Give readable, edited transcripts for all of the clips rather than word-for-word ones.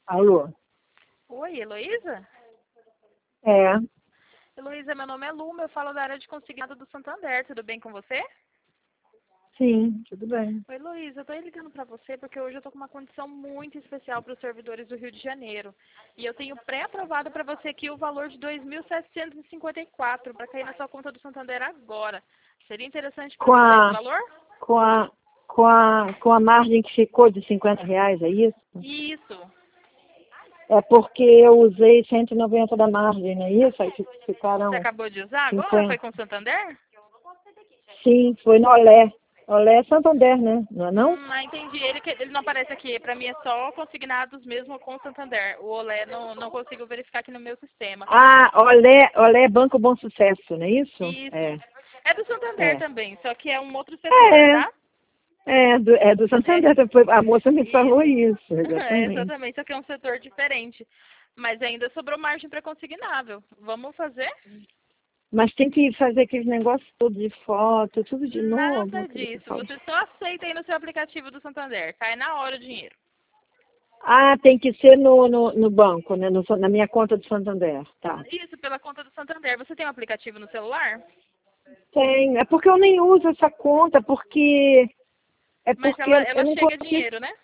Alô? Oi, Heloísa? É, Heloísa, meu nome é Luma, eu falo da área de consignado do Santander, tudo bem com você? sim, tudo bem. Oi, Heloísa, eu tô aí ligando pra você porque hoje eu tô com uma condição muito especial para os servidores do Rio de Janeiro. E eu tenho pré-aprovado para você aqui o valor de 2.754 para cair na sua conta do Santander agora. Seria interessante para Com você esse a, valor? com a, com a margem que ficou de R$ 50, é isso? Isso. É porque eu usei 190 da margem, não é isso? Aí Você ficaram acabou de usar agora? Foi 50. com o Santander? Sim, foi no Olé. Olé Santander, né? Não é não? Entendi. Ele não aparece aqui. Para mim é só consignados mesmo com o Santander. O Olé não consigo verificar aqui no meu sistema. Ah, Olé Banco Bom Sucesso, não é isso? Isso. É, É do Santander é. também, só que é um outro setor, É, tá? é do Santander. A moça me falou Isso. isso, É, exatamente. exatamente, só que é um setor diferente. Mas ainda sobrou margem para consignável. Vamos fazer? Mas tem que fazer aqueles negócios todos de foto, tudo de novo, Nada aquele disso. pessoal. Você só aceita aí no seu aplicativo do Santander. Cai na hora o dinheiro. Ah, tem que ser no banco, né? Na minha conta do Santander. Tá. Isso, pela conta do Santander. Você tem um aplicativo no celular? Tem. É porque eu nem uso essa conta, porque. É Mas porque eu ela não chega consigo. dinheiro, né?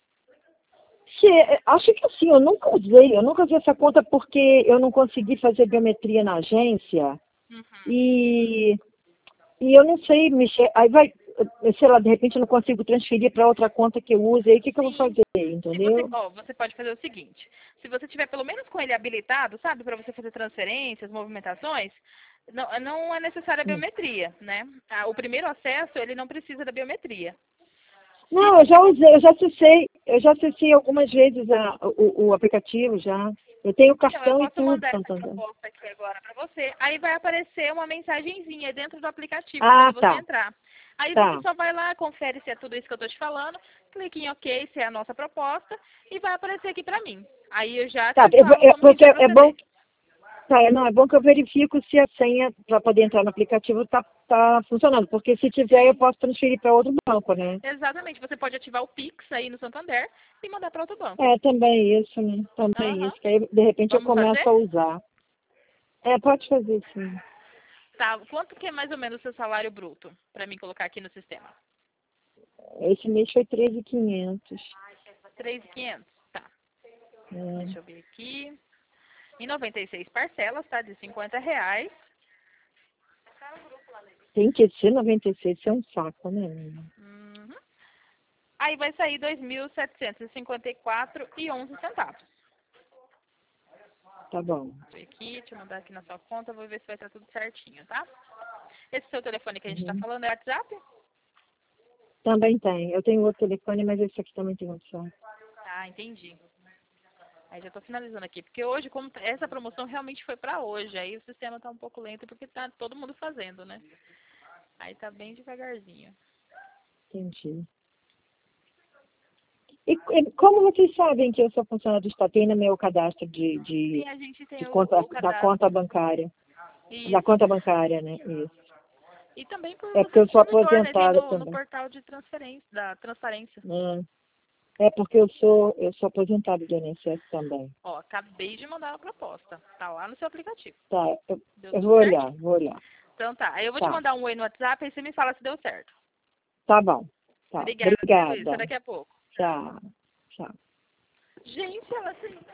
Acho que assim, eu nunca usei essa conta porque eu não consegui fazer biometria na agência Uhum. e, e eu não sei mexer. Aí vai, sei lá, de repente eu não consigo transferir para outra conta que eu use, aí o que eu vou Sim. fazer, Se você, entendeu? você pode fazer o seguinte, se você tiver pelo menos com ele habilitado, sabe, para você fazer transferências, movimentações, não é necessária a biometria, né? O primeiro acesso, ele não precisa da biometria. Se Não, eu você já usei, eu já acessei algumas vezes o aplicativo já. Eu tenho Então, eu cartão e posso tudo, mandar essa Santander. proposta aqui agora para você. Aí vai aparecer uma mensagenzinha dentro do aplicativo Ah, quando você tá, entrar. Aí você tá. só vai lá, confere se é tudo isso que eu estou te falando, clique em OK, se é a nossa proposta, e vai aparecer aqui para mim. Aí eu já Tá, te falo como que a gente porque vai é bom, proceder. tá, não, é bom que eu verifico se a senha para poder entrar no aplicativo tá funcionando, porque se tiver eu Sim, posso transferir para outro banco, né? exatamente. Você pode ativar o Pix aí no Santander e mandar para outro banco. É, também isso, né? Também Aham. isso, que aí de repente eu Vamos começo fazer? a usar. É, pode fazer sim. Tá. Quanto que é mais ou menos o seu salário bruto? Para mim colocar aqui no sistema. Esse mês foi 13.500. 3.500. Tá. É. Deixa eu ver aqui. Em 96 parcelas, tá? De R$ 50. Tem que ser 96, isso é um saco, né, menina? Uhum. Aí vai sair 2.754,11 centavos. Tá bom. Deixa eu ver aqui, deixa eu mandar aqui na sua conta, vou ver se vai estar tudo certinho, tá? Esse seu telefone que a gente está Uhum. falando é WhatsApp? Também tem. Eu tenho outro telefone, mas esse aqui também tem WhatsApp. Ah, entendi. Aí já tô finalizando aqui, porque hoje, como essa promoção realmente foi pra hoje, aí o sistema tá um pouco lento porque tá todo mundo fazendo, né? Aí tá bem devagarzinho. Entendi. E como vocês sabem que eu sou funcionária do Estado? Tem no meu cadastro Sim, a gente tem de o conta, da conta cadastro. bancária. Da Isso. conta bancária, né? Isso. E também por É porque você eu ser sou servidor, né? Tem aposentada no também. portal de transferência, da transparência. Hum. É porque eu sou aposentada do INSS também. Ó, acabei de mandar a proposta. Tá lá no seu aplicativo. Tá, eu, Deu eu tudo vou olhar, certinho? vou olhar. Então tá. Aí eu vou te Tá, mandar um oi no WhatsApp e você me fala se deu certo. tá bom. Tá, Obrigada, Luiz. Até obrigada. daqui a pouco. Tchau, tchau. Gente, ela